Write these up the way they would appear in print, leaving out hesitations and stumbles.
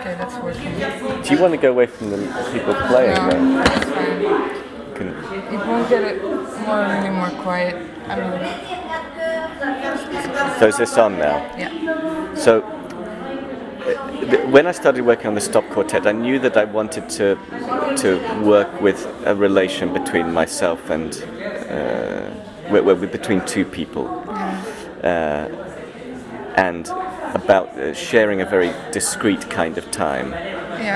Okay, that's working. Do you want to go away from the people playing? No, Though? that's fine. It won't get it really more quiet. I mean, So is this on now? yeah. So when I started working on the stop quartet, I knew that I wanted to work with a relation between myself and between two people, and about sharing a very discrete kind of time. Yeah.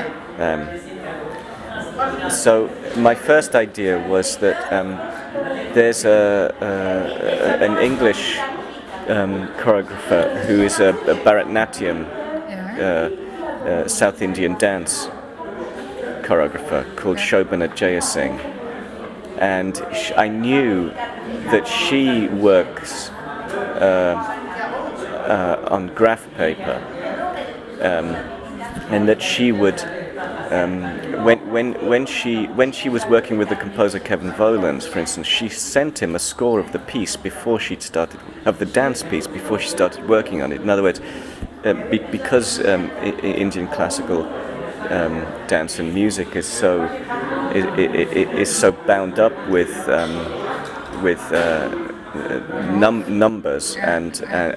So my first idea was that there's an English choreographer who is a Bharatanatyam South Indian dance choreographer called Shobhana Jayasingh, and I knew that she works on graph paper, and that she would when she was working with the composer Kevin Volans, for instance, she sent him a score of the piece before she'd started of the dance piece before she started working on it. In other words, because Indian classical dance and music is so bound up with numbers and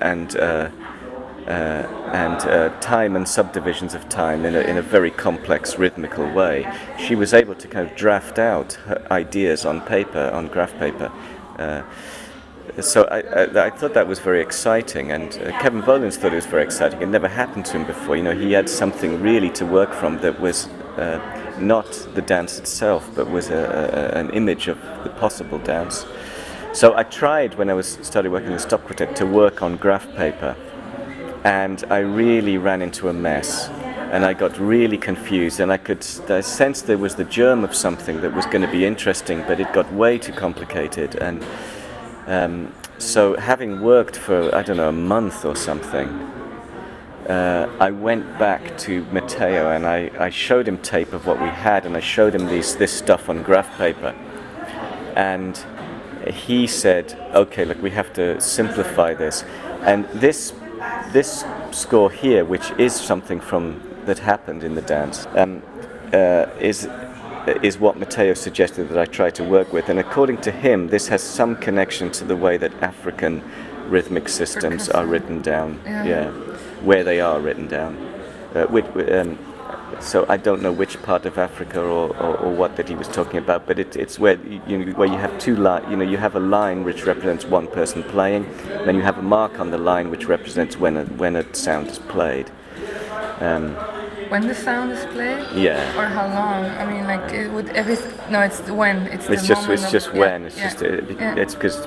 time and subdivisions of time in a very complex rhythmical way. She was able to kind of draft out her ideas on paper, on graph paper. So I thought that was very exciting, and Kevin Volans thought it was very exciting. It never happened to him before. You know, he had something really to work from that was not the dance itself, but was an image of the possible dance. So I tried, when I started working in the stop quartet, to work on graph paper, and I really ran into a mess, and I got really confused, and I sensed there was the germ of something that was going to be interesting, but it got way too complicated. And so having worked for, I don't know, a month or something, I went back to Matteo and I showed him tape of what we had, and I showed him this stuff on graph paper, and he said, okay, look, we have to simplify this. And this score here, which is something that happened in the dance, is what Matteo suggested that I try to work with. And according to him, this has some connection to the way that African rhythmic systems are written down, where they are written down. So I don't know which part of Africa or what that he was talking about, but it's where where you have two you have a line which represents one person playing, then you have a mark on the line which represents when a sound is played. When the sound is played? Yeah. Or how long? I mean, like it would no, it's when. It's because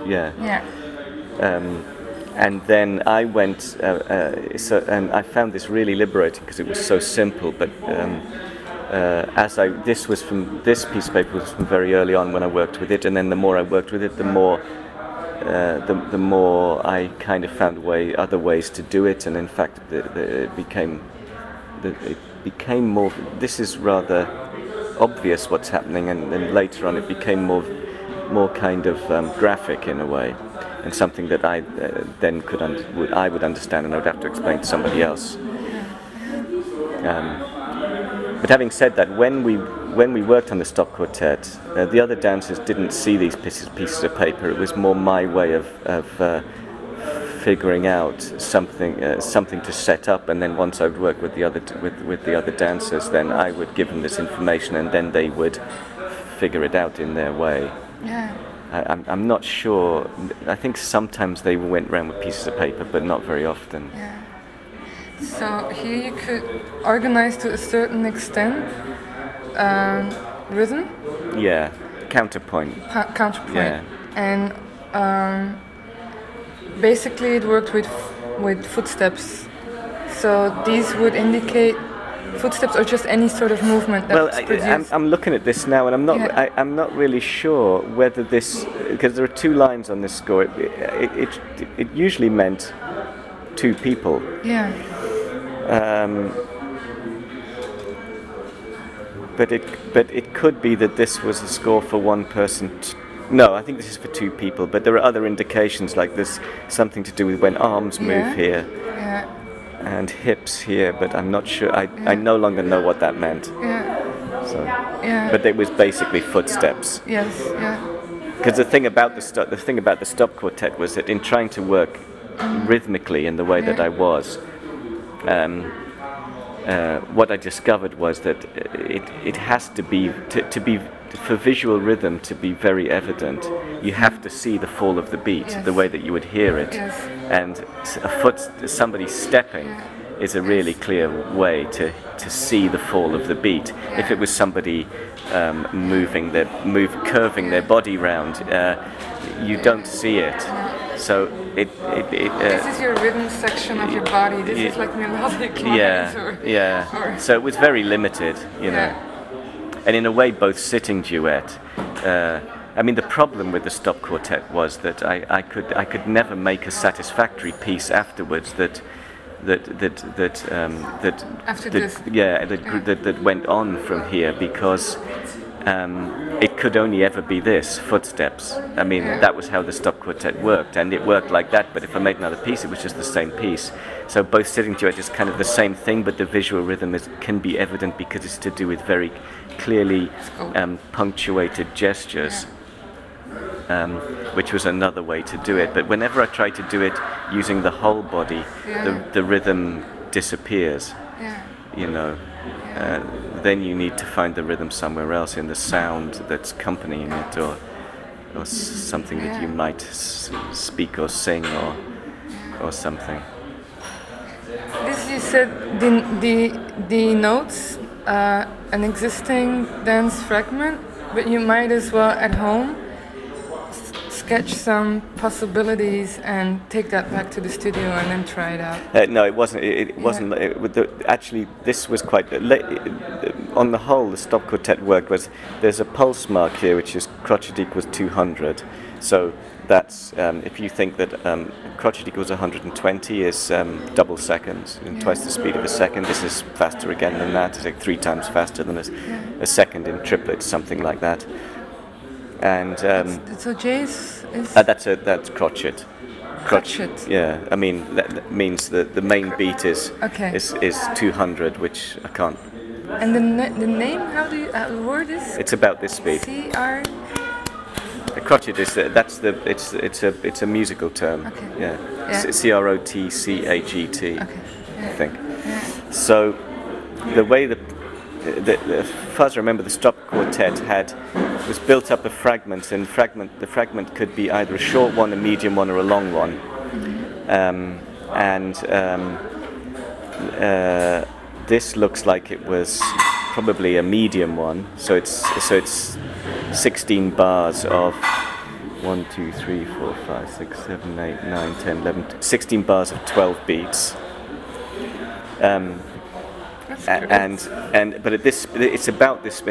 and then I went, and I found this really liberating because it was so simple. But this piece of paper was from very early on when I worked with it, and then the more I worked with it, the more I kind of found other ways to do it, and in fact, it became more. This is rather obvious what's happening, and then later on, it became more kind of graphic in a way. And something that I then would understand, and I would have to explain to somebody else. But having said that, when we worked on the stop quartet, the other dancers didn't see these pieces of paper. It was more my way of figuring out something to set up, and then once I would work with the other dancers, then I would give them this information, and then they would figure it out in their way. Yeah. I'm not sure. I think sometimes they went around with pieces of paper, but not very often. Yeah. So here you could organize to a certain extent rhythm. Yeah, counterpoint. Counterpoint. Yeah. And basically it worked with footsteps. So these would indicate footsteps or just any sort of movement that's produced. I'm looking at this now, and I'm not really sure whether this, because there are two lines on this score. It usually meant two people. Yeah. But it could be that this was a score for one person. No, I think this is for two people. But there are other indications, like there's something to do with when arms move here. Yeah. and hips here, but I'm not sure. I no longer know what that meant. Yeah. So, Yeah. but it was basically footsteps. Yes. Yeah. Because the thing about the stop quartet was that in trying to work rhythmically in the way that I was, what I discovered was that it has to be for visual rhythm to be very evident. You have to see the fall of the beat, Yes. the way that you would hear it, Yes. and somebody stepping is a really clear way to see the fall of the beat. If it was somebody curving their body round, you don't see it. So This is your rhythm section of your body. This is like melodic lines. Or So it was very limited, you know. And in a way, both sitting duet. I mean, the problem with the stop quartet was that I could never make a satisfactory piece afterwards that went on from here, because it could only ever be this, footsteps. I mean, that was how the stop quartet worked, and it worked like that, but if I made another piece, it was just the same piece. So both sitting duet is kind of the same thing, but the visual rhythm can be evident because it's to do with very clearly punctuated gestures. Which was another way to do it. But whenever I try to do it using the whole body, the rhythm disappears. You know. Then you need to find the rhythm somewhere else in the sound that's accompanying it, or something that you might speak or sing or something. this, you said, the notes, an existing dance fragment, but you might as well at home sketch some possibilities and take that back to the studio and then try it out. No, it wasn't. It wasn't. Actually, this was quite. On the whole, the stop quartet work was. There's a pulse mark here, which is crotchet equals 200. So that's if you think that crotchet equals 120 is double seconds, twice the speed of a second. This is faster again than that. It's like 3 times faster than a second in triplets, something like that. And so J's is that's crotchet. crotchet. Yeah, I mean that means that the main beat is 200, which I can't. And the name, how do you the word is? It's about this speed. C-R. The crotchet is it's a musical term. Okay. Yeah. Yeah. CROTCHET. Okay. I think. So the way as far as I remember, the stop quartet was built up of fragments, and the fragment could be either a short one, a medium one, or a long one. This looks like it was probably a medium one. So it's 16 bars of 1, 2, 3, 4, 5, 6, 7, 8, 9, 10, 11, 16 bars of 12 beats. But at this, it's about this.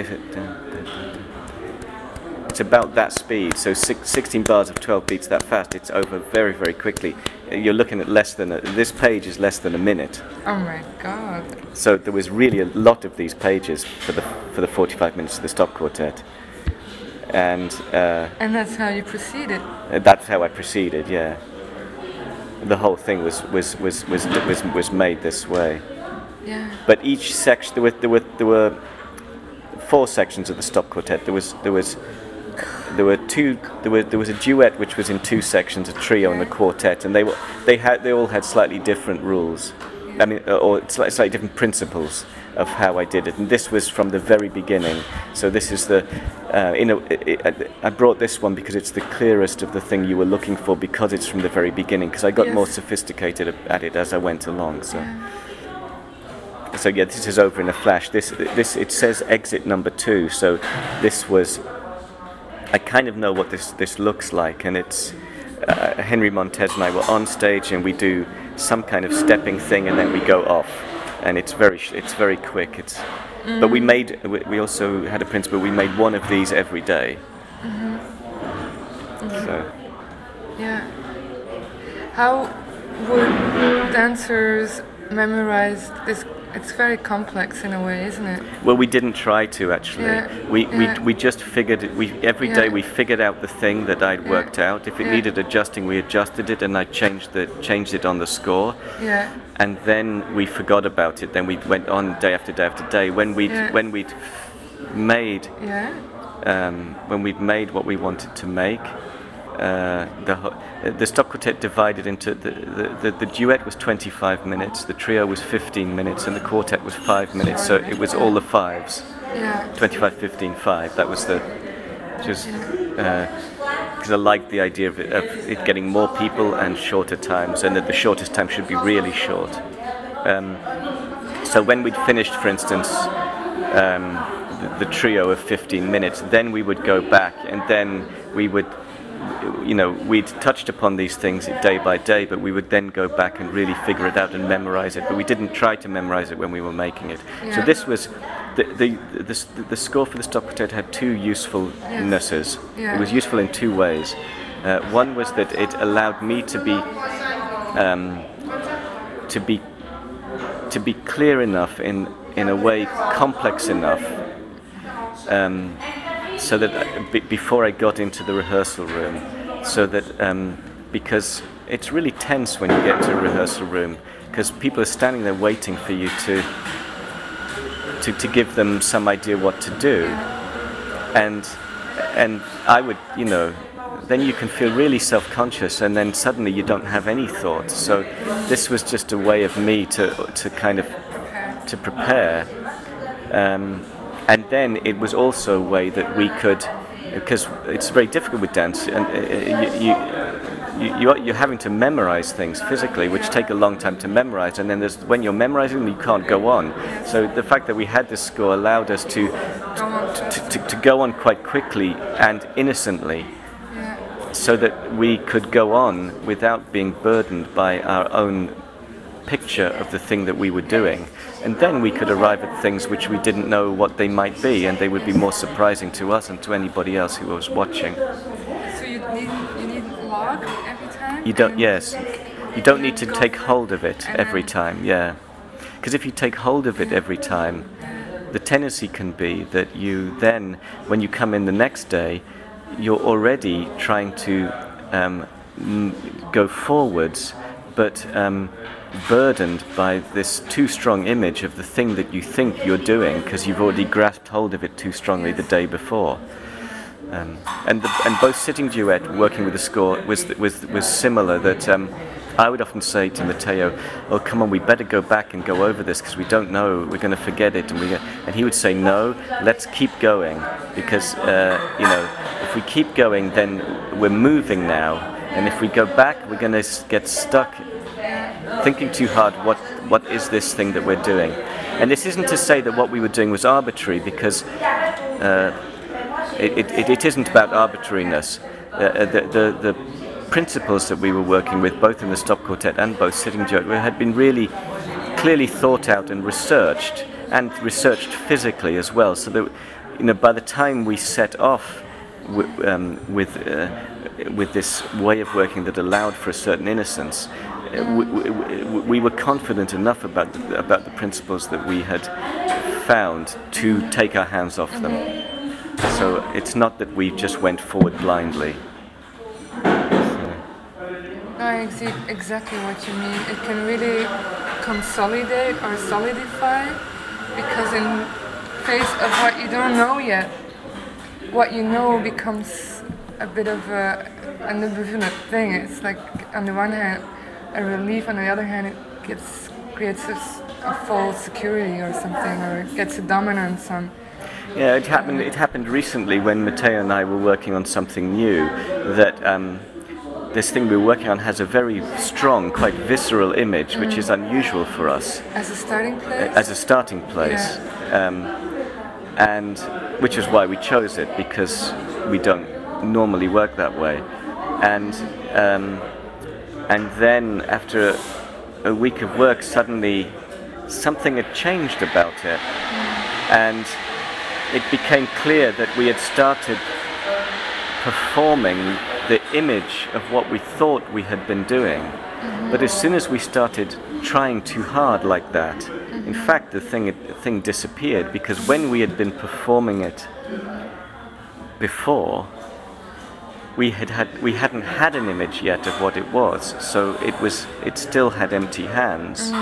It's about that speed. So 16 bars of 12 beats that fast. It's over very, very quickly. You're looking at this page is less than a minute. Oh my God! So there was really a lot of these pages for the 45 minutes of the stop quartet. And that's how you proceeded. That's how I proceeded. Yeah. The whole thing was made this way. Yeah. But each section, there were 4 sections of the stop quartet. There was a duet which was in 2 sections, a trio and a quartet, and they all had slightly different rules. I mean, or slightly different principles of how I did it. And this was from the very beginning. So this is I brought this one because it's the clearest of the thing you were looking for, because it's from the very beginning. Because I got more sophisticated at it as I went along. So. So yeah, this is over in a flash. This it says exit number 2. So this was. I kind of know what this looks like, and it's Henry Montez and I were on stage, and we do some kind of stepping thing, and then we go off, and it's very quick. But we also had a principle. We made one of these every day. So. Yeah. How would dancers memorize it's very complex in a way, isn't it? Well, we didn't try to actually. Yeah. We just figured it. Every day we figured out the thing that I'd worked out. If it needed adjusting, we adjusted it, and I changed it on the score. Yeah. And then we forgot about it. Then we went on day after day after day. When we'd made when we'd made what we wanted to make. The stop quartet divided into the duet was 25 minutes, the trio was 15 minutes, and the quartet was 5 minutes. So it was all the fives. Yeah. 25, 15, 5. That was because I liked the idea of it getting more people and shorter times, and that the shortest time should be really short. So when we'd finished, for instance, the trio of 15 minutes, then we would go back, and then we would. We'd touched upon these things day by day, but we would then go back and really figure it out and memorize it. But we didn't try to memorize it when we were making it. Yeah. So this was the score for the stop quartet had two usefulnesses. Yeah. It was useful in two ways. One was that it allowed me to be clear enough in a way, complex enough. So that before I got into the rehearsal room, so that because it's really tense when you get to a rehearsal room, because people are standing there waiting for you to give them some idea what to do, and I would, then you can feel really self-conscious, and then suddenly you don't have any thoughts. So this was just a way of me to kind of to prepare. And then it was also a way that we could, because it's very difficult with dance, and you're having to memorize things physically, which take a long time to memorize, and then when you're memorizing them, you can't go on. So the fact that we had this score allowed us to go on quite quickly and innocently, so that we could go on without being burdened by our own picture of the thing that we were doing, and then we could arrive at things which we didn't know what they might be, and they would be more surprising to us and to anybody else who was watching. So you need log every time? You don't need to take hold of it every time, because if you take hold of it every time, the tendency can be that you then, when you come in the next day, you're already trying to go forwards, but burdened by this too strong image of the thing that you think you're doing, because you've already grasped hold of it too strongly the day before. And both sitting duet working with the score was similar. That I would often say to Matteo, "Oh, come on, we better go back and go over this because we don't know, we're going to forget it." And he would say, "No, let's keep going, because if we keep going, then we're moving now, and if we go back, we're going to get stuck thinking too hard. What is this thing that we're doing?" And this isn't to say that what we were doing was arbitrary, because it isn't about arbitrariness. The principles that we were working with, both in the stop quartet and both sitting duet, had been really clearly thought out and researched physically as well. So that by the time we set off with this way of working that allowed for a certain innocence, we were confident enough about the principles that we had found to take our hands off them. So it's not that we just went forward blindly. I see exactly what you mean. It can really consolidate or solidify, because in face of what you don't know yet, what you know becomes a bit of an indefinite thing. It's like, on the one hand, a relief, on the other hand, it creates a false security or something, or it gets a dominance on. Yeah, it happened recently when Matteo and I were working on something new, that this thing we were working on has a very strong, quite visceral image, which is unusual for us. As a starting place? As a starting place. And which is why we chose it, because we don't normally work that way. And then after a week of work, suddenly something had changed about it. And it became clear that we had started performing the image of what we thought we had been doing. But as soon as we started trying too hard like that, in fact, the thing disappeared, because when we had been performing it before, we hadn't had an image yet of what it was, so it still had empty hands.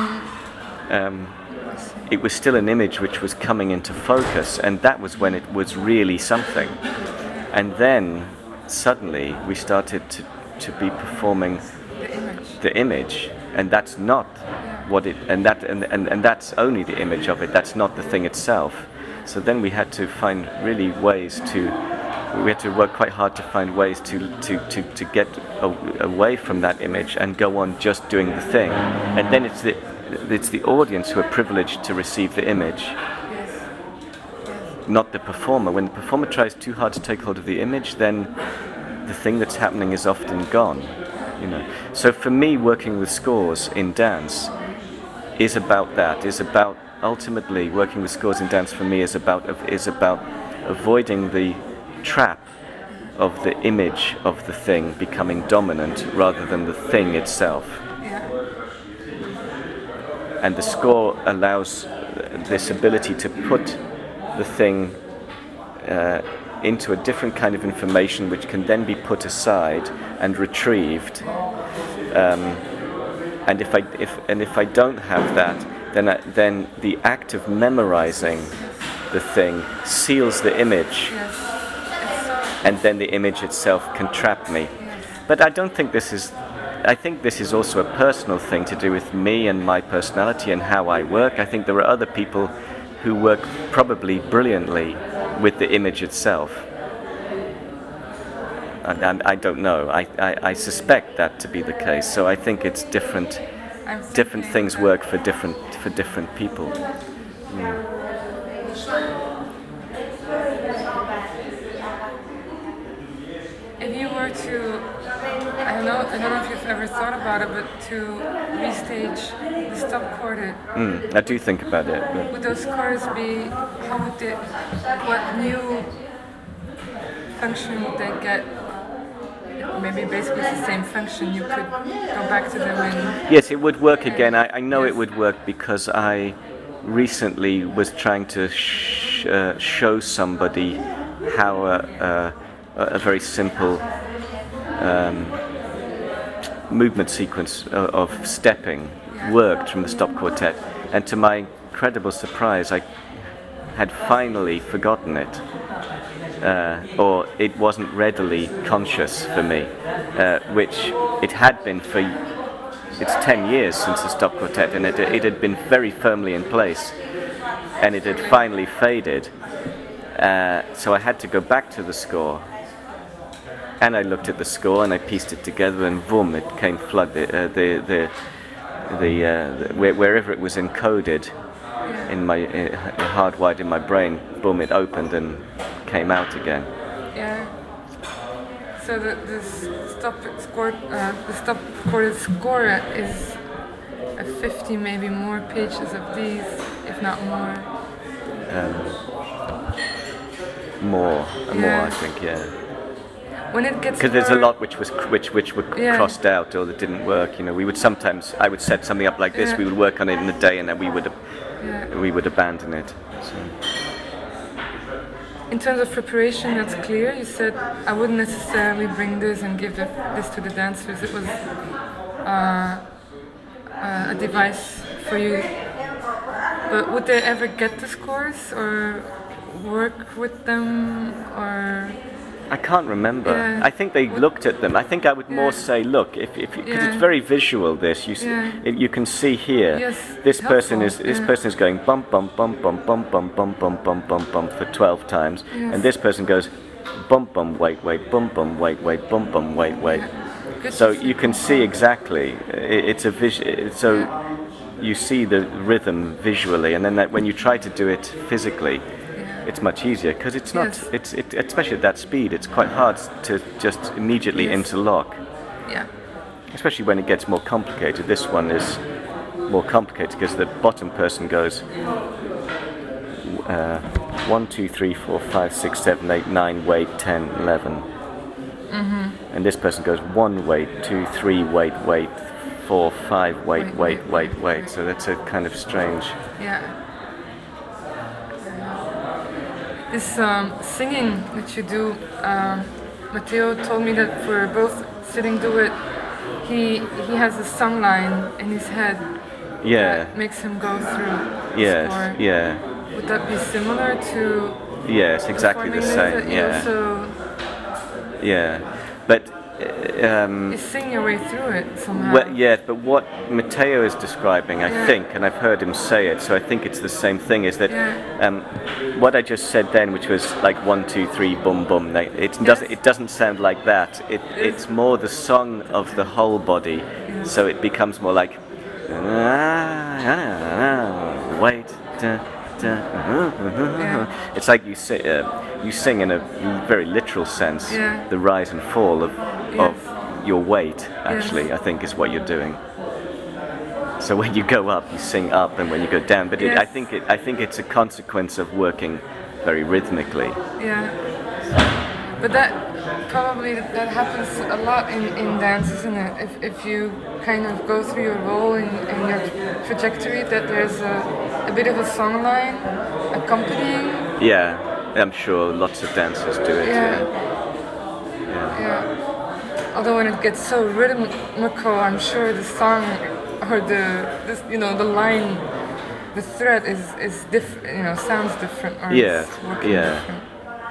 It was still an image which was coming into focus, and that was when it was really something. And then suddenly we started to be performing the image, and that's not what it, and that's only the image of it. That's not the thing itself. So then we had to find really ways to. We had to work quite hard to find ways to get away from that image and go on just doing the thing. And then it's the audience who are privileged to receive the image, not the performer. When the performer tries too hard to take hold of the image, then the thing that's happening is often gone. You know. So for me, working with scores in dance is about that. Is about ultimately working with scores in dance for me is about avoiding the trap of the image of the thing becoming dominant rather than the thing itself. And the score allows this ability to put the thing into a different kind of information, which can then be put aside and retrieved. And if I don't have that, then the act of memorizing the thing seals the image, and then the image itself can trap me. But I don't think this is. I think this is also a personal thing to do with me and my personality and how I work. I think there are other people who work probably brilliantly with the image itself. And I don't know. I suspect that to be the case. So I think it's different. Different things work for different people. If you were to, I don't know if you've ever thought about it, but to restage the stop quartet. I do think about it. But would those scores be? What new function would they get? Maybe basically it's the same function. You could go back to them and. Yes, it would work again. I know it would work because I recently was trying to show somebody how a very simple movement sequence of stepping worked from the stop quartet, and to my incredible surprise, I had finally forgotten it, or it wasn't readily conscious for me, which it had been for. It's 10 years since the stop quartet, and it had been very firmly in place, and it had finally faded. So I had to go back to the score. And I looked at the score and I pieced it together, and boom, it came flooded. Wherever it was encoded in my hardwired in my brain, boom, it opened and came out again. Yeah. So the stop quartet score is 50, maybe more pages of these, if not more. More, I think, yeah. When it gets because there's a lot which were crossed out or that didn't work. You know, I would set something up like this. We would work on it in a day, and then we would abandon it. So. In terms of preparation, that's clear. You said I wouldn't necessarily bring this and give this to the dancers. It was a device for you. But would they ever get the scores or work with them or? I can't remember. Yeah. I think they looked at them. I think I would more say, look, because it's very visual. This you can see here. Yes, this person is going bump bump bump bump bump bump bump bump bump bump bump for 12 times, and this person goes bump bump wait wait bump bump wait wait bump bump wait wait. So you can see exactly. It's a so you see the rhythm visually, and then when you try to do it physically. It's much easier because it's not. It's especially at that speed. It's quite hard to just immediately interlock. Yeah. Especially when it gets more complicated. This one is more complicated because the bottom person goes 1, 2, 3, 4, 5, 6, 7, 8, 9, wait, 10, 11. And this person goes 1, wait, 2, 3, wait, 4, 4, 5, wait. So that's a kind of strange. Yeah. This singing that you do, Matteo told me that for both sitting duet, he has a song line in his head Yeah. that makes him go through the Yes. score. Yeah. Would that be similar to Yes. Exactly the performing same. this, that you Yeah. also Yeah. But. you sing your way through it somehow. Well, yeah, but what Matteo is describing, I Yeah. think, and I've heard him say it, so I think it's the same thing, is that Yeah. what I just said then, which was like 1, 2, 3, boom, boom, it doesn't sound like that. It's more the song of the whole body, so it becomes more like wait. It's like you sing in a very literal sense, Yeah. the rise and fall of Yes. your weight, actually, I think is what you're doing. So when you go up, you sing up, and when you go down, but Yes. I think it's a consequence of working very rhythmically. Yeah. But that happens a lot in dance, isn't it? If you kind of go through your role and your trajectory, that there's a bit of a song line accompanying. Yeah, I'm sure lots of dancers do it. Yeah. Yeah. Yeah. Although when it gets so rhythmical, I'm sure the song or the line, the thread is different. Sounds different or Yeah, it's working yeah. different.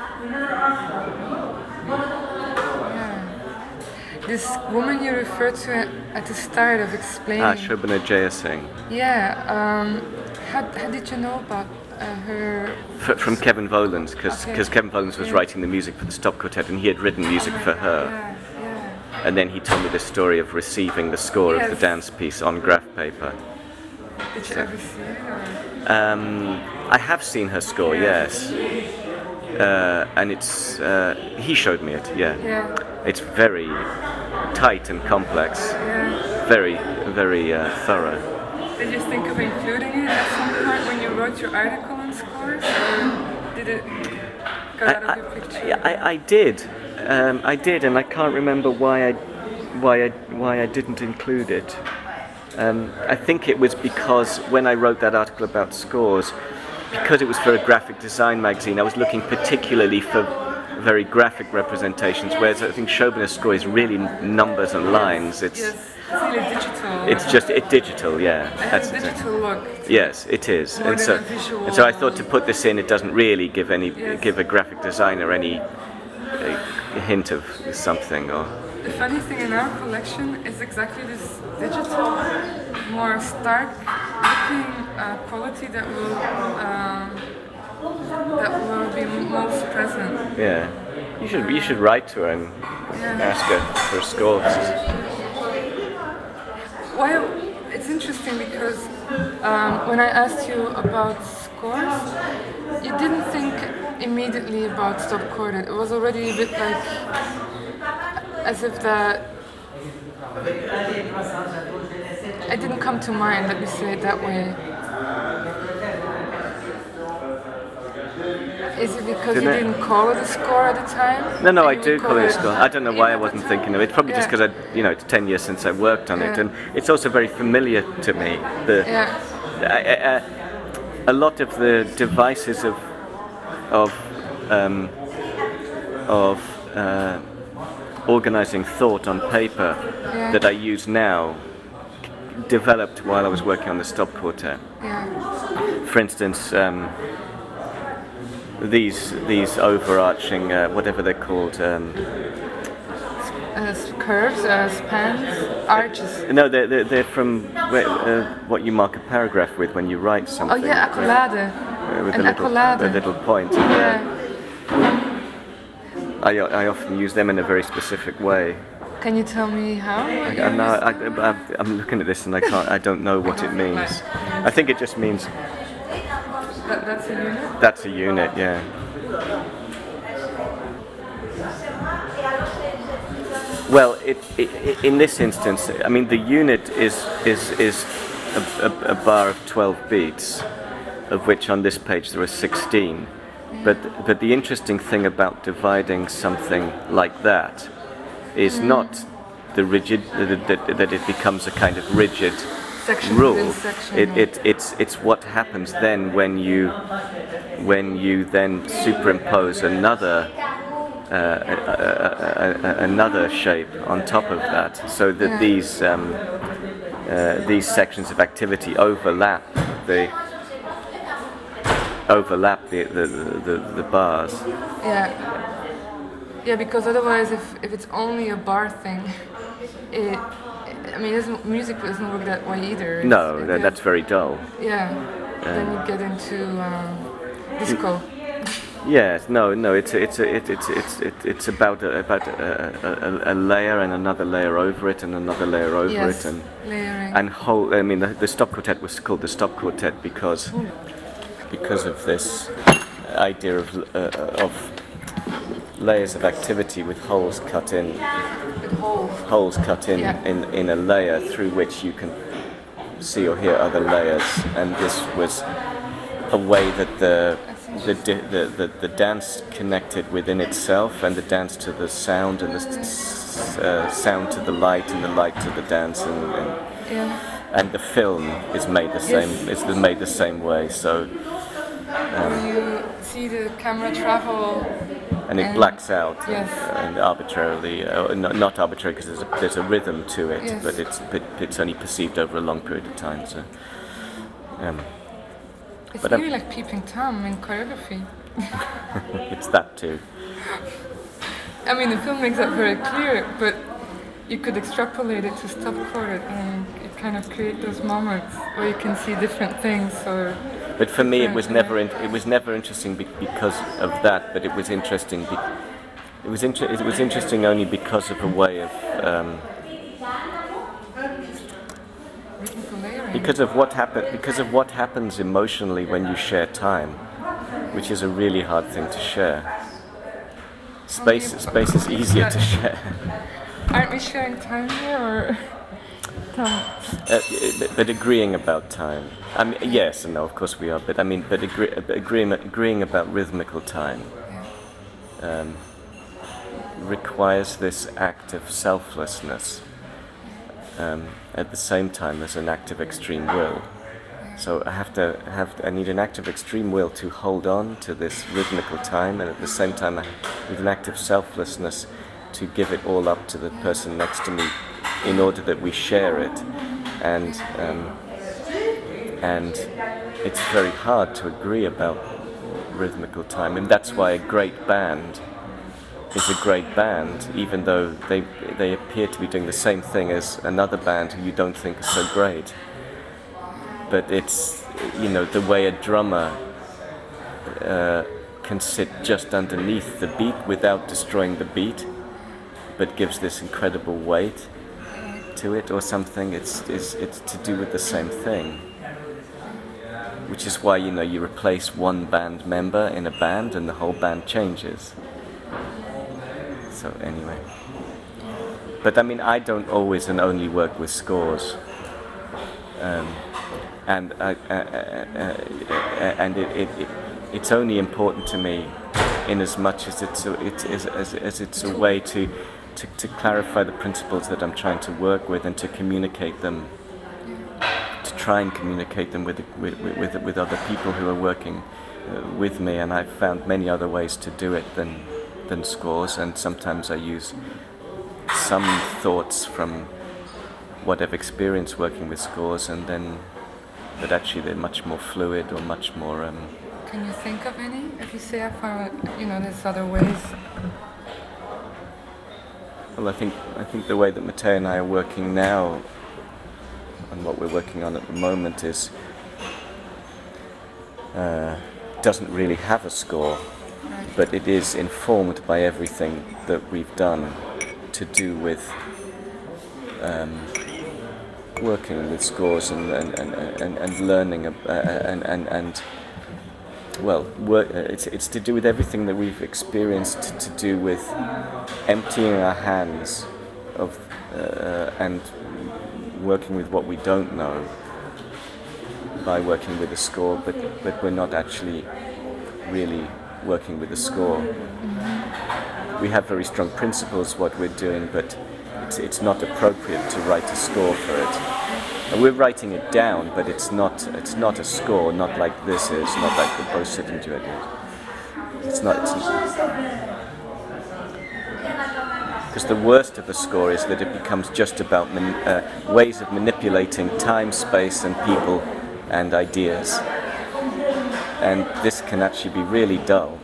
This woman you referred to at the start of explaining. Shobana Jayasingh. Yeah. How did you know about her? From Kevin Volans, because Okay. Kevin Volans was writing the music for the Stop Quartet, and he had written music for her. Yeah. And then he told me the story of receiving the score of the Yes. dance piece on graph paper. Did you ever see it? Or? I have seen her score, yes. And it's he showed me it. Yeah. Yeah. It's very tight and complex. Yeah. Very, very thorough. Did you think of including it at some point when you wrote your article on scores, or did it go out of your picture? I did, and I can't remember why I didn't include it. I think it was because when I wrote that article about scores, because it was for a graphic design magazine, I was looking particularly for very graphic representations, whereas I think Shobana's score is really numbers and lines. Yes, it's really digital. It's just digital, yeah. It has a the thing. digital look. Yes, it is. More And than so, a visual. and so I thought to put this in, it doesn't really give Yes. give a graphic designer any hint of something. Or The funny thing in our collection is exactly this digital, more stark looking quality that will be most present. yeah, you should write to her and Yeah. ask her for scores. Well, it's interesting because when I asked you about scores, you didn't think immediately about Stop Quartet. It was already a bit like as if that it didn't come to mind. Let me say it that way. Is it because you Didn't it? didn't call it a score at the time? No, I And you do would call it a score. I don't know why I wasn't thinking of it. Probably just Yeah. because it's 10 years since I worked on it, Yeah. and it's also very familiar to me. Yeah. A lot of the devices of organizing thought on paper Yeah. that I use now developed while I was working on the Stop Quartet. Yeah. For instance, these overarching whatever they're called. Curves, spans, arches. No, they're from what you mark a paragraph with when you write Oh something. yeah, accolade. With An a accolade. little point. Yeah. I often use them in a very specific way. Can you tell me how? I'm looking at this and I don't know what it means. I think it just means That's a unit? that's a unit, yeah. Well, in this instance, I mean, the unit is a bar of 12 beats, of which on this page there are 16. But the interesting thing about dividing something like that is not the rigid that it becomes a kind of rigid Section rule. within section, It's what happens then when you then superimpose another another shape on top of that, so that these sections of activity overlap the bars. Yeah, because otherwise, if it's only a bar thing, music doesn't work that way either. No, that's very dull. Yeah, then you get into disco. Yes, no, it's about a layer and another layer over it and another layer over it and layering. And whole. I mean, the stop quartet was called the stop quartet because of this idea of layers of activity with holes cut in. Holes cut in, in a layer through which you can see or hear other layers, and this was a way that the dance connected within itself, and the dance to the sound, and the sound to the light, and the light to the dance, and the film is made the same. It's made the same way. So you see the camera travel. And it blacks out and arbitrarily, not arbitrarily, because there's a rhythm to it, but it's only perceived over a long period of time. So, it's really like Peeping Tom in choreography. It's that too. I mean, the film makes that very clear, but you could extrapolate it to stop quartet, and it kind of create those moments where you can see different things. But for me, it was never interesting because of that. But it was interesting. It was interesting only because of a way of because of what happens emotionally when you share time, which is a really hard thing to share. Space is easier to share. Aren't we sharing time here, or? But agreeing about time. I mean, yes and no, of course we are. But I mean, agreeing about rhythmical time requires this act of selflessness at the same time as an act of extreme will. So I need an act of extreme will to hold on to this rhythmical time, and at the same time I need an act of selflessness to give it all up to the person next to me, in order that we share it, and it's very hard to agree about rhythmical time, and that's why a great band is a great band, even though they appear to be doing the same thing as another band who you don't think is so great. But it's, the way a drummer can sit just underneath the beat without destroying the beat, but gives this incredible weight to it or something. It's to do with the same thing, which is why you replace one band member in a band and the whole band changes. So anyway, but I mean, I don't always and only work with scores, and it's only important to me in as much as it's a way to clarify the principles that I'm trying to work with, and to communicate them, to try and communicate them with other people who are working with me. And I've found many other ways to do it than scores, and sometimes I use some thoughts from what I've experienced working with scores, but actually they're much more fluid or much more. Can you think of any? If you say I found, there's other ways. Well, I think the way that Matteo and I are working now, and what we're working on at the moment, is doesn't really have a score, but it is informed by everything that we've done to do with working with scores and learning it's to do with everything that we've experienced, to do with emptying our hands of and working with what we don't know by working with a score, but we're not actually really working with a score. We have very strong principles what we're doing, but it's not appropriate to write a score for it. And we're writing it down, but it's not a score, not like this is, not like the Beau Sitting Duet is. It's not. Because the worst of a score is that it becomes just about ways of manipulating time, space, and people and ideas. And this can actually be really dull.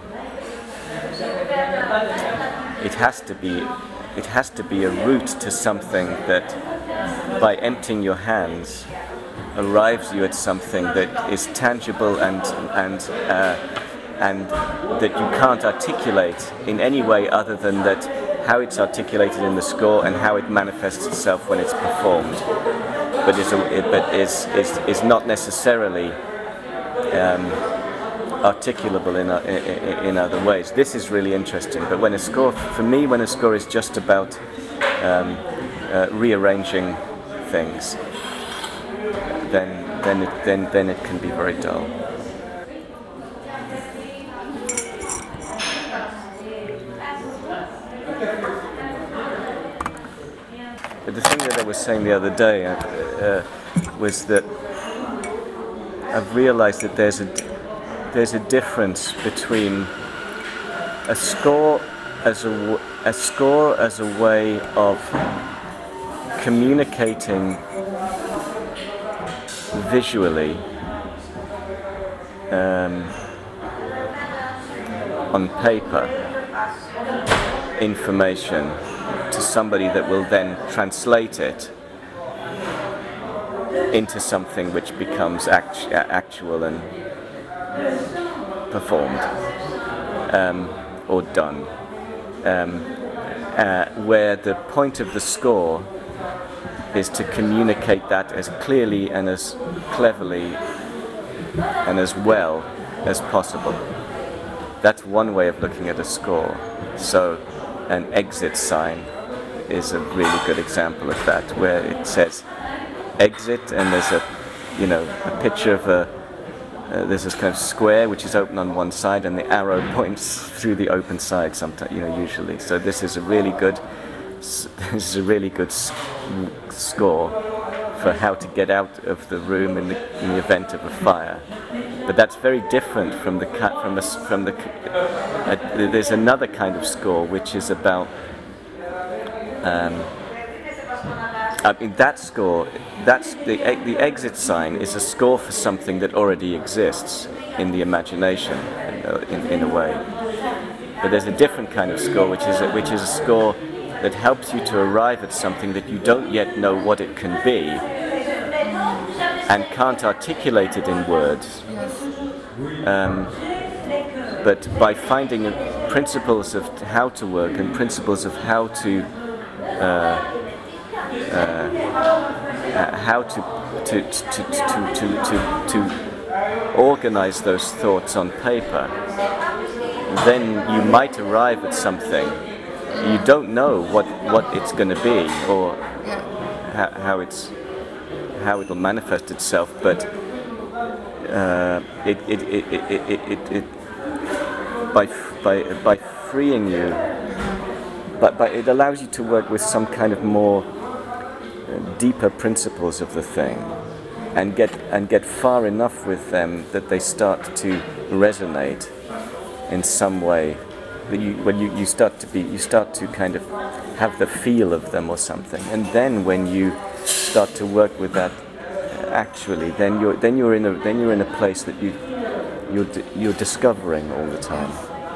It has to be a route to something that, by emptying your hands, arrives you at something that is tangible and that you can't articulate in any way other than that how it's articulated in the score and how it manifests itself when it's performed, but is not necessarily articulable in other ways. This is really interesting. But when a score is just about rearranging things, then it can be very dull. But the thing that I was saying the other day was that I've realized that there's a difference between a score as a way of communicating visually on paper information to somebody that will then translate it into something which becomes actual and performed or done, where the point of the score is to communicate that as clearly and as cleverly and as well as possible. That's one way of looking at a score. So an exit sign is a really good example of that, where it says exit and there's a picture of there's this kind of square which is open on one side and the arrow points through the open side sometimes, usually. So this is a really good score for how to get out of the room in the event of a fire. But that's very different from there's another kind of score which is about that score, that's the exit sign is a score for something that already exists in the imagination, in a way. But there's a different kind of score, which is a score that helps you to arrive at something that you don't yet know what it can be, and can't articulate it in words. But by finding principles of how to work and principles of how to organize those thoughts on paper, then you might arrive at something. You don't know what it's going to be or how it'll manifest itself, but by freeing you, but it allows you to work with some kind of more deeper principles of the thing, and get far enough with them that they start to resonate in some way. That you start to kind of have the feel of them or something, and then when you start to work with that, actually, then you're in a place that you're discovering all the time.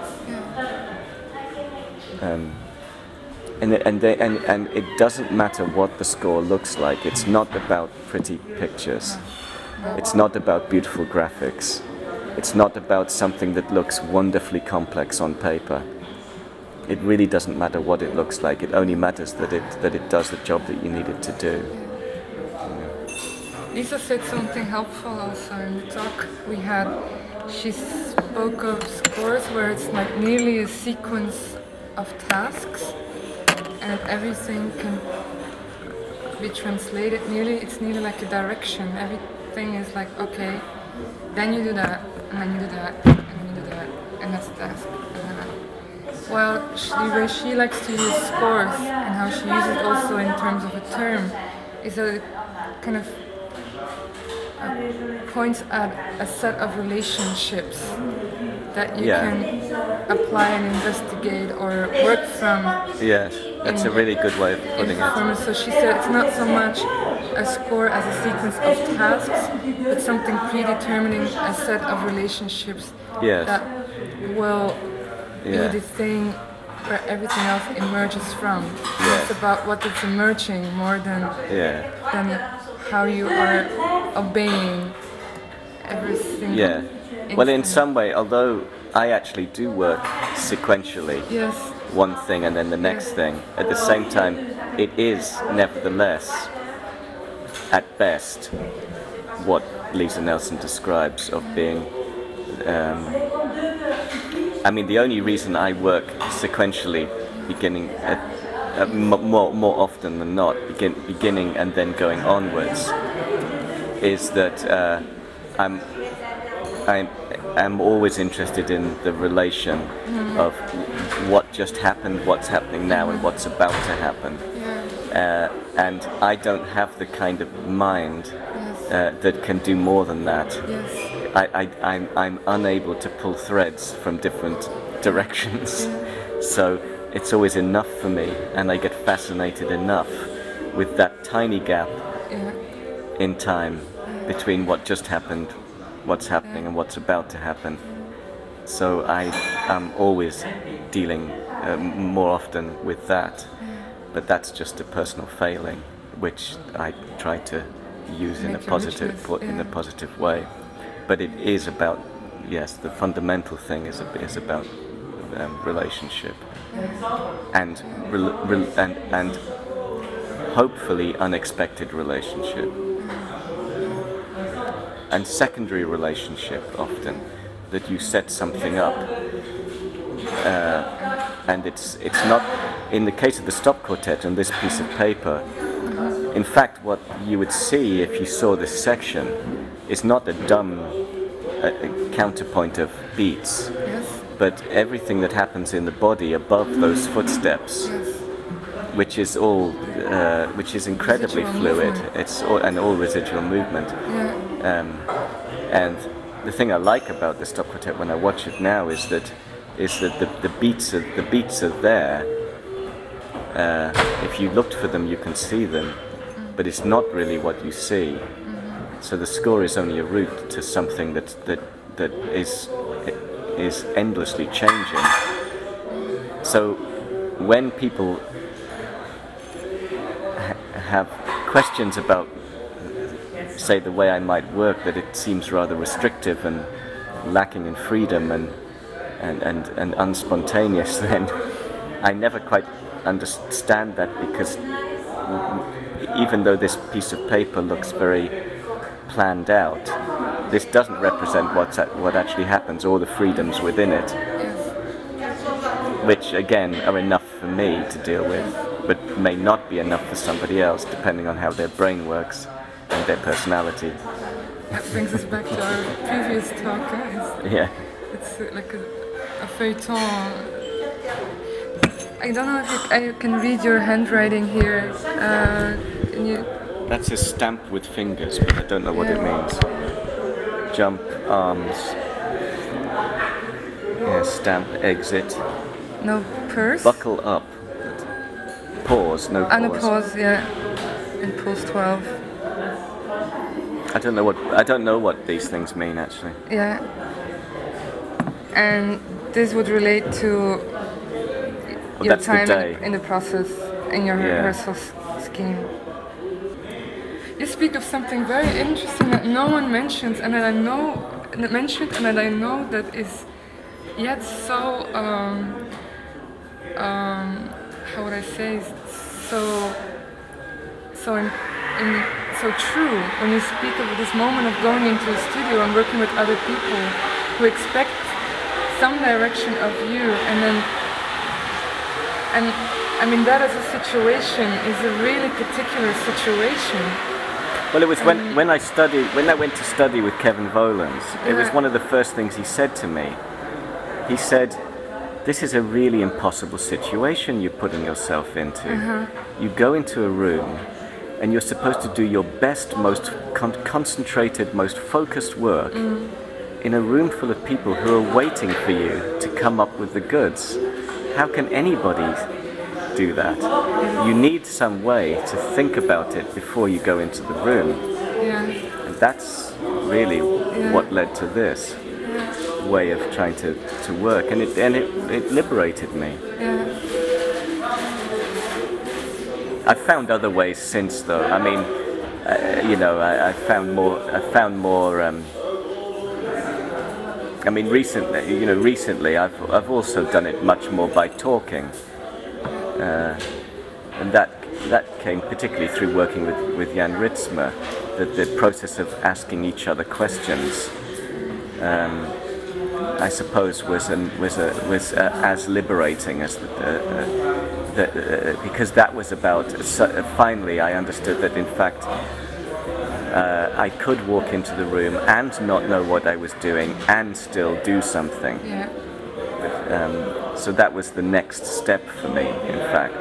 And it doesn't matter what the score looks like. It's not about pretty pictures. It's not about beautiful graphics. It's not about something that looks wonderfully complex on paper. It really doesn't matter what it looks like. It only matters that it does the job that you need it to do. Lisa said something helpful also in the talk we had. She spoke of scores where it's like nearly a sequence of tasks, and everything can be translated it's nearly like a direction. Everything is like, okay, then you do that, and then you do that, and then you do that, and that's the task. the way she likes to use scores and how she uses it also in terms of a term is that it kind of points at a set of relationships that you can apply and investigate or work from. Yes, that's a really good way of putting it. So she said it's not so much a score as a sequence of tasks, but something predetermining a set of relationships that will be the thing where everything else emerges from. It's about what is emerging more than how you are obeying everything. Yeah. Well, in some way, although I actually do work sequentially, one thing and then the next thing, at the same time, it is nevertheless, at best, what Lisa Nelson describes of being. I mean, the only reason I work sequentially, beginning at more often than not, beginning and then going onwards, is that I'm always interested in the relation of what just happened, what's happening now, and what's about to happen. And I don't have the kind of mind that can do more than that. I'm unable to pull threads from different directions. So it's always enough for me, and I get fascinated enough with that tiny gap in time between what just happened, what's happening, and what's about to happen. So I am always dealing more often with that, but that's just a personal failing, which I try to use in a positive way. But it is about, the fundamental thing is about relationship, and hopefully unexpected relationship, and secondary relationship often, that you set something up, and it's not, in the case of the stop quartet and this piece of paper, in fact what you would see if you saw this section is not a dumb counterpoint of beats, but everything that happens in the body above those footsteps, which is incredibly fluid. It's all residual movement. And the thing I like about the stop quartet when I watch it now is that the beats are there. If you looked for them, you can see them, but it's not really what you see. So the score is only a route to something that is endlessly changing. So when people have questions about, say, the way I might work, that it seems rather restrictive and lacking in freedom and unspontaneous, then I never quite understand that, because even though this piece of paper looks very planned out, this doesn't represent what actually happens, or the freedoms within it, which again are enough for me to deal with, but may not be enough for somebody else, depending on how their brain works and their personality. That brings us back to our previous talk, guys. It's like a feuilleton. I don't know if I can read your handwriting here. That's a stamp with fingers, but I don't know what it means. Jump, arms, stamp, exit. No purse? Buckle up. Pause, no pause. And a pause, and pause 12. I don't know what these things mean, actually. Yeah. And this would relate to your time in the process, in your rehearsal scheme. You speak of something very interesting that no one mentions, and that I know that is yet so how would I say, so true when you speak of this moment of going into a studio and working with other people who expect some direction of you, and I mean that as a situation is a really particular situation. Well, it was when I went to study with Kevin Volans, it was one of the first things he said to me. He said, this is a really impossible situation you're putting yourself into. You go into a room and you're supposed to do your best, most concentrated, most focused work in a room full of people who are waiting for you to come up with the goods. How can anybody do that? You need some way to think about it before you go into the room. And that's really what led to this way of trying to work, and it liberated me. I've found other ways since, though. I mean, I found more. I mean, recently I've also done it much more by talking, and that came particularly through working with Jan Ritzma. The process of asking each other questions, I suppose, was as liberating as because that was about. Finally, I understood that in fact I could walk into the room and not know what I was doing and still do something. So that was the next step for me, in fact.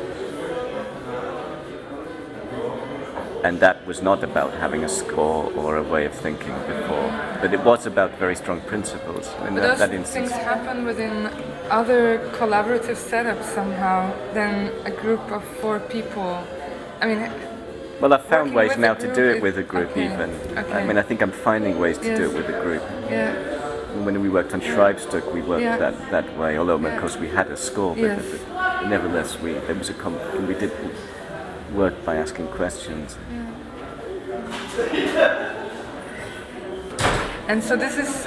And that was not about having a score or a way of thinking before, but it was about very strong principles. In But that those instance. things happen within other collaborative setups somehow than a group of 4 people. I mean, Well, I've found working ways with now a to group do it is- with a group okay, even. okay. I mean, I think I'm finding ways to do it with a group. Yeah. When we worked on Schreibstück, we worked that way. Although, of course, we had a score, but, Yes. but nevertheless, we did work by asking questions. And so this is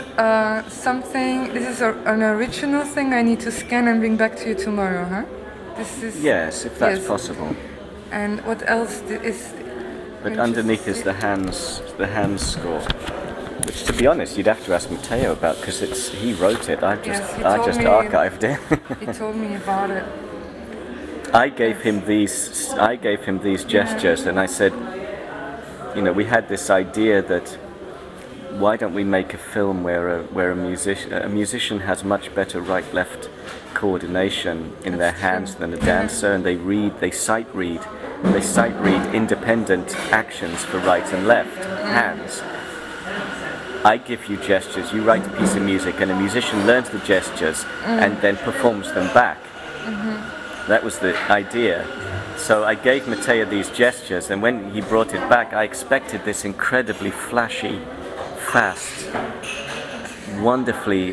an original thing I need to scan and bring back to you tomorrow, huh? This is. Yes, if that's Yes. possible. And what else is? But underneath is the hands score, which, to be honest, you'd have to ask Matteo about, because he wrote it. I Yes, he just told me- archived it. He told me about it. I gave him these gestures, and I said, we had this idea that why don't we make a film where a musician has much better right-left coordination in their hands than a dancer, and they sight read independent actions for right and left hands. I give you gestures, you write a piece of music, and a musician learns the gestures and then performs them back. That was the idea. So I gave Matteo these gestures, and when he brought it back, I expected this incredibly flashy, fast, wonderfully,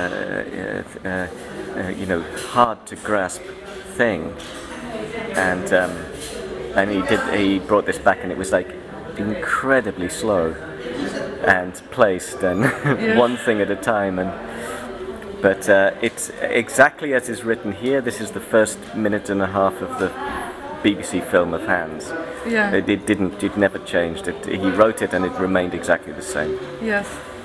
hard to grasp thing. And he brought this back, and it was like incredibly slow and placed, and one thing at a time. But it's exactly as is written here. This is the first minute and a half of the BBC film of Hands. Yeah. It never changed. He wrote it and it remained exactly the same. Yes.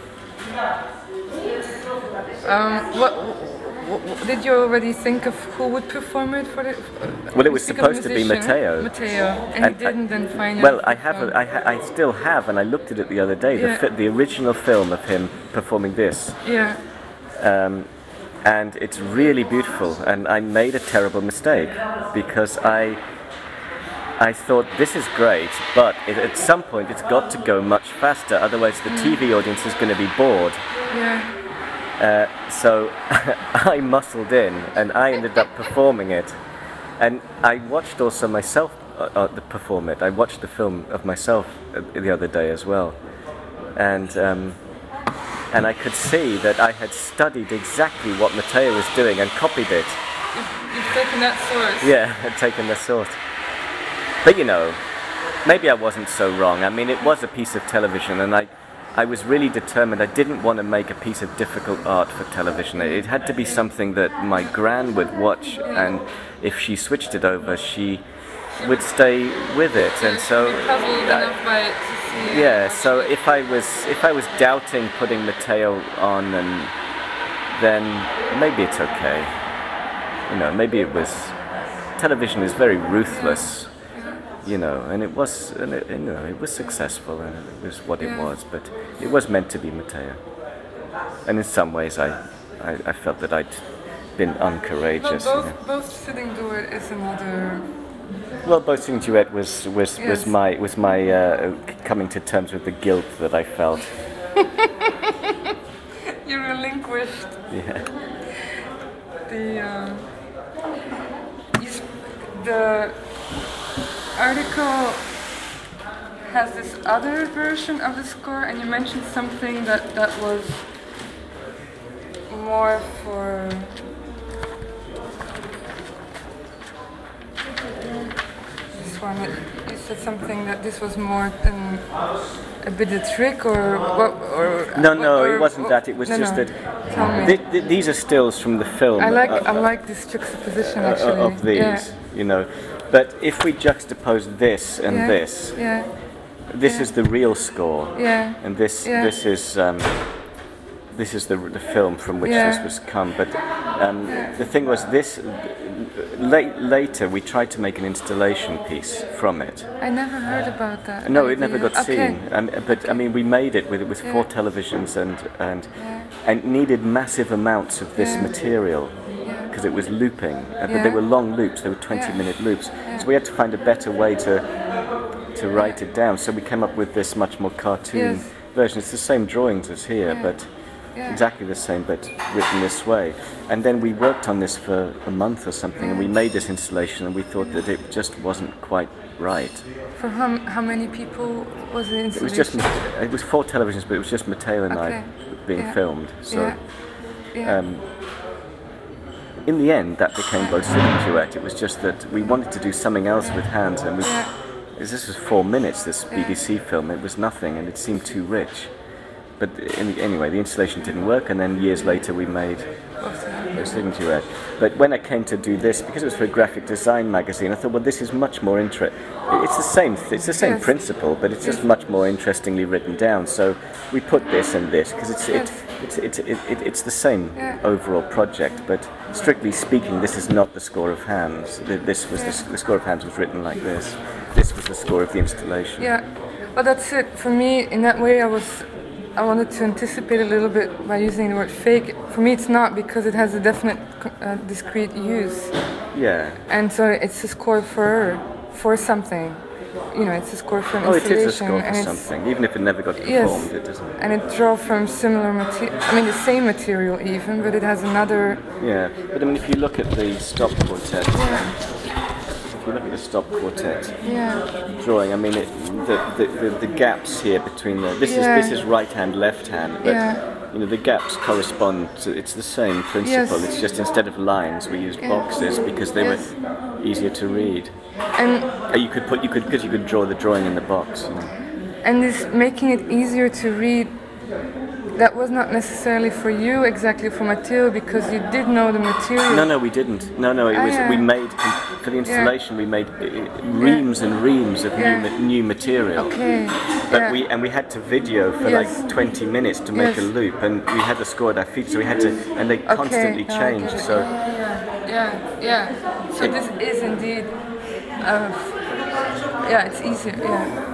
What did you already think of who would perform it for the? Well, it was Think of supposed to be musician? Matteo. Matteo, and he didn't then finally. Well, I still have, and I looked at it the other day. The original film of him performing this. Yeah. And it's really beautiful, and I made a terrible mistake because I thought this is great, but at some point it's got to go much faster, otherwise the TV audience is going to be bored. Yeah. So I muscled in, and I ended up performing it, and I watched also myself perform it. I watched the film of myself the other day as well, and I could see that I had studied exactly what Matteo was doing and copied it. You've taken that source. Yeah, I'd taken the source. But maybe I wasn't so wrong. I mean, it was a piece of television, and I was really determined. I didn't want to make a piece of difficult art for television. It had to be something that my gran would watch, and if she switched it over, she would stay with it. And so Puzzled enough by it to see. yeah, so if I was doubting putting Matteo on, and then maybe it's okay. Maybe it was. Television is very ruthless, and it was, it was successful, and it was what it was. But it was meant to be Matteo, and in some ways, I felt that I'd been uncourageous. Well, You know. both sitting duet is another. Well, Boating Duet was Yes. my coming to terms with the guilt that I felt. You relinquished Yeah. the article has this other version of the score, and you mentioned something that was more for this one. You said something that this was more than a bit of trick, or what? Or No, or- it wasn't that. It was no, just no. that Tell me. these are stills from the film. I like this juxtaposition actually. Of these, Yeah. you know. But if we juxtapose this and Yeah. this, Yeah. this is the real score, Yeah. and this Yeah. this is the film from which Yeah. this was come. But the thing was, this later we tried to make an installation piece from it. I never heard about that. No, it never got Okay. seen. But I mean, we made it with four televisions and needed massive amounts of this material because it was looping. But they were long loops. They were 20-minute loops. So we had to find a better way to write it down. So we came up with this much more cartoon Yes. version. It's the same drawings as here, but exactly the same, but written this way. And then we worked on this for a month or something, and we made this installation, and we thought that it just wasn't quite right. For how many people was the It was just installation? it was 4 televisions, but it was just Mateo and Okay. I being Yeah. filmed. So Yeah. in the end, that became Both Sitting Duet. It was just that we wanted to do something else with hands, and this was 4 minutes. This BBC film, it was nothing, and it seemed too rich. But anyway, the installation didn't work, and then years later we made Both Sitting Duet. But when I came to do this, because it was for a graphic design magazine, I thought, well, this is much more interesting. It's the same. It's the same Yes. principle, but it's just much more interestingly written down. So we put this and this because it's the same overall project. But strictly speaking, this is not the score of Hands. This was the score of Hands was written like this. This was the score of the installation. Yeah. Well, that's it. For me, in that way, I wanted to anticipate a little bit by using the word fake. For me, it's not, because it has a definite discrete use. Yeah. And so it's a score for something. You know, it's a score for an Oh, it installation. is a score for and something. Even if it never got Yes. performed, it doesn't. And it draws from similar material. I mean, the same material even, but it has another. Yeah. But I mean, if you look at the stop quartet, if you look at the stop quartet Yeah. drawing, I mean, the gaps here between this is right hand, left hand, but you know, the gaps correspond to, it's the same principle. Yes. It's just instead of lines we used boxes because they were easier to read. And You could draw the drawing in the box. You know. and this making it easier to read. That was not necessarily for you exactly, for Matteo, because you did know the material. No, we didn't. No, it was we made for the installation. We made reams and reams of new material. Okay. But we had to video for like 20 minutes to make a loop, and we had the score at our feet, so we had to, and they constantly changed. So Yeah. So this is indeed, it's easier. Yeah.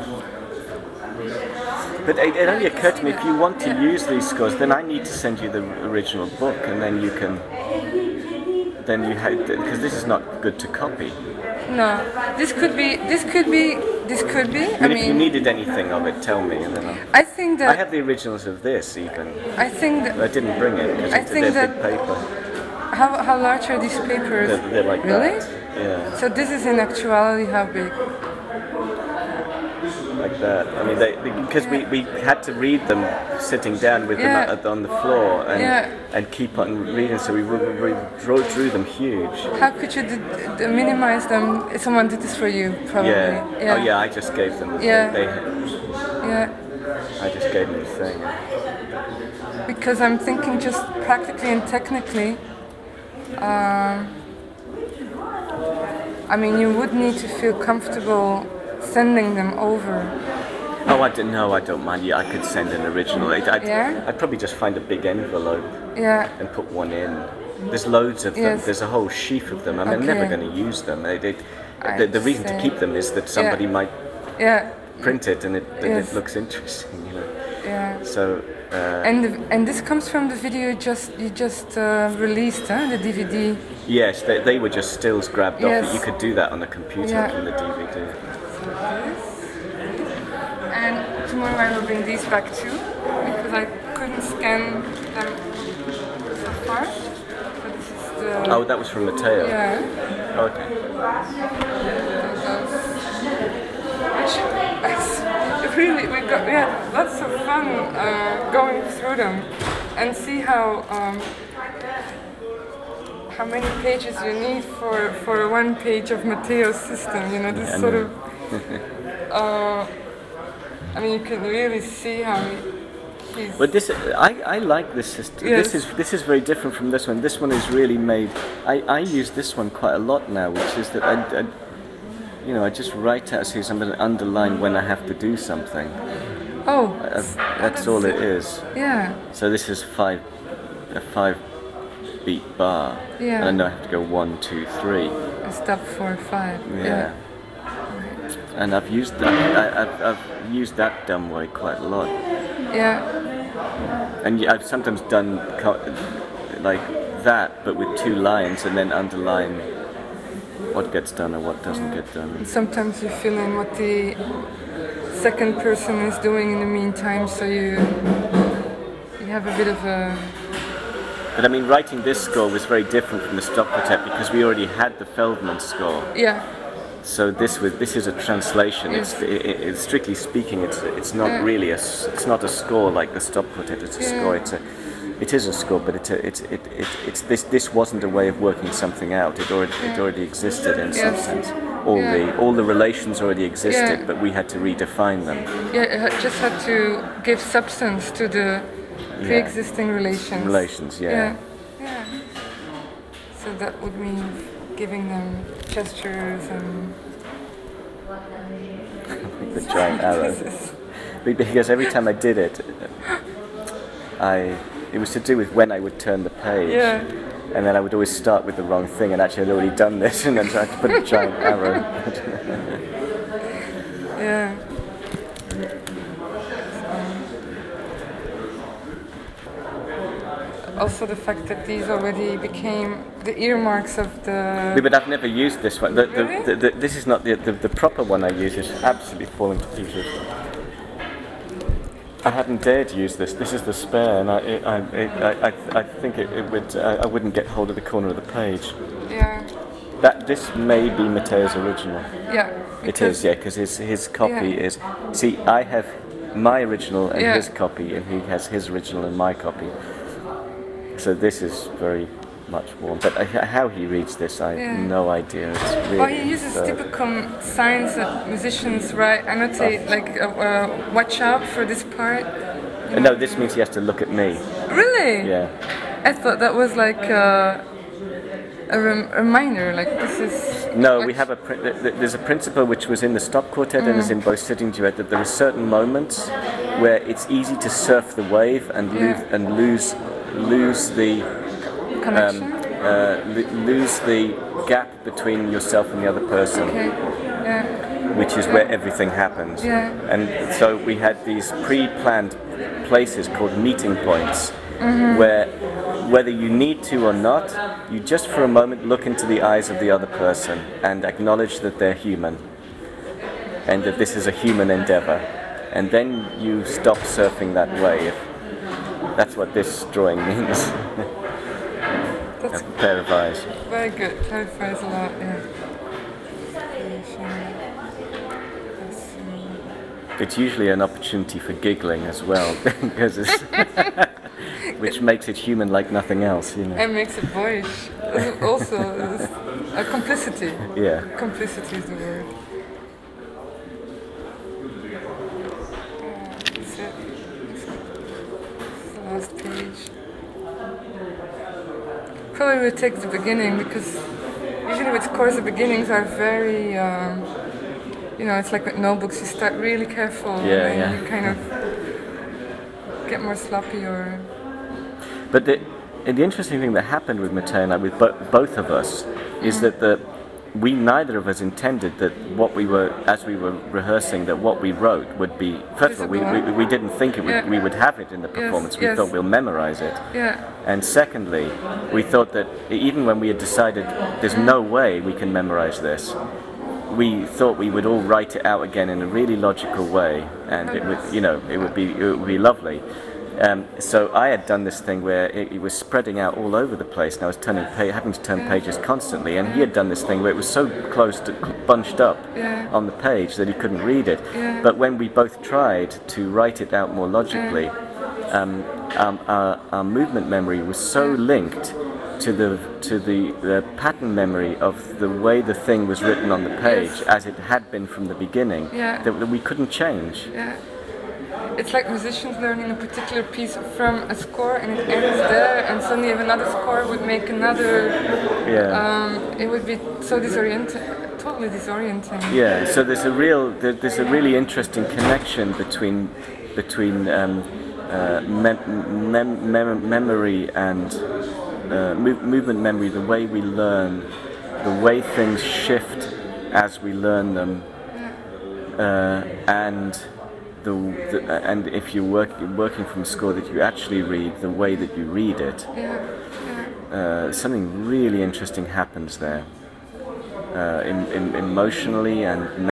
But it only occurred to me, if you want to use these scores, then I need to send you the original book, and then you can. Then you had, because this is not good to copy. No, this could be. I mean, if you needed anything of it, tell me, and then I think that. I have the originals of this even. I think that. I didn't bring it because they're big paper. How large are these papers? They're like really? that. Yeah. So this is in actuality how big? Like that. I mean, because we had to read them sitting down with them on the floor and keep on reading, so we drew them huge. How could you minimize them? Someone did this for you, probably. Yeah. Oh yeah, I just gave them. I just gave them the thing. Because I'm thinking just practically and technically. I mean, you would need to feel comfortable sending them over. Oh, I don't mind. Yeah, I could send an original. I'd probably just find a big envelope and put one in. There's loads of them. Yes. There's a whole sheaf of them. I mean, I'm never going to use them. The reason to keep them is that somebody might print it and it looks interesting, you know. Yeah. So And this comes from the video you just released, huh? The DVD. Yes, they were just stills grabbed off. Yes. You could do that on a computer Yeah. from the DVD. And tomorrow I will bring these back too, because I couldn't scan them so far. So this is the... Oh, that was from Matteo. Yeah. Okay. Which really, we had lots of fun going through them and see how many pages you need for 1 page of Matteo's system. You know, this Yeah, sort of. I mean, you can really see how he's. But I like this system. Yes. This is very different from this one. This one is really made. I use this one quite a lot now, which is that I just write out, so I'm going to underline when I have to do something. Oh. That's all it is. Yeah. So this is a 5-beat bar. Yeah. And I know I have to go 1, 2, 3. And stop 4, 5. Yeah. And I've used that. I've used that dumb way quite a lot. Yeah. And I've sometimes done like that, but with 2 lines, and then underline what gets done or what doesn't get done. Sometimes you fill in what the second person is doing in the meantime, so you have a bit of a... But I mean, writing this score was very different from the Stop Quartet because we already had the Feldman score. Yeah. So this is a translation. Yes. It's strictly speaking, it's not really it's not a score like the Stop Quartet. It's a score. It is a score, but this wasn't a way of working something out. It already existed in some sense. All the relations already existed, but we had to redefine them. Yeah, it just had to give substance to the pre-existing relations. Relations, yeah. Yeah. So that would mean giving them gestures and... The giant arrow. Because every time I did it, it was to do with when I would turn the page. Yeah. And then I would always start with the wrong thing, and actually I'd already done this, and then try to put a giant arrow. Yeah. Also the fact that these already became the earmarks of the... Yeah, but I've never used this one. Really? This is not the proper one I use. It's absolutely falling to pieces. I hadn't dared use this. This is the spare, and I think it would. I wouldn't get hold of the corner of the page. Yeah. This may be Matteo's original. Yeah. It is, yeah, because his copy is. See, I have my original and his copy, and he has his original and my copy. So this is very much worn. But how he reads this, I have no idea. It's really well, he uses typical signs that musicians write, annotate, like watch out for this part. No, this means he has to look at me. Really? Yeah. I thought that was like a reminder, like this is... No, we have there's a principle which was in the Stop Quartet and is in both Sitting Duet, that there are certain moments where it's easy to surf the wave and lose the connection. Lose the gap between yourself and the other person. Okay. Yeah. Which is where everything happens. Yeah. And so we had these pre-planned places called meeting points, where whether you need to or not, you just for a moment look into the eyes of the other person and acknowledge that they're human and that this is a human endeavor. And then you stop surfing that wave. That's what this drawing means. That's a pair of eyes. Very good. Clarifies a lot, yeah. It's usually an opportunity for giggling as well, because it's which makes it human like nothing else, you know. And makes it boyish. Also, a complicity. Yeah. Complicity is the word. That's it. That's the last page. Probably would take the beginning because usually with scores the beginnings are very, it's like with notebooks, you start really careful and then you kind of get more sloppy or... But the interesting thing that happened with Matteo and I, with both of us, is that we neither of us intended that what we were, as we were rehearsing, that what we wrote would be. First of all, we didn't think it would, we would have it in the performance. We thought we'll memorize it. And secondly, we thought that even when we had decided there's no way we can memorize this, we thought we would all write it out again in a really logical way, and it would, it would be lovely. So I had done this thing where it was spreading out all over the place, and I was having to turn pages constantly. And he had done this thing where it was so close to bunched up on the page that he couldn't read it. But when we both tried to write it out more logically, our movement memory was so linked to the pattern memory of the way the thing was written on the page, as it had been from the beginning, that we couldn't change. It's like musicians learning a particular piece from a score and it ends there, and suddenly if another score would make another, it would be so totally disorienting. Yeah, so there's a really interesting connection between memory and movement memory, the way we learn, the way things shift as we learn them, and if you're working from a score that you actually read, the way that you read it. Something really interesting happens there, emotionally and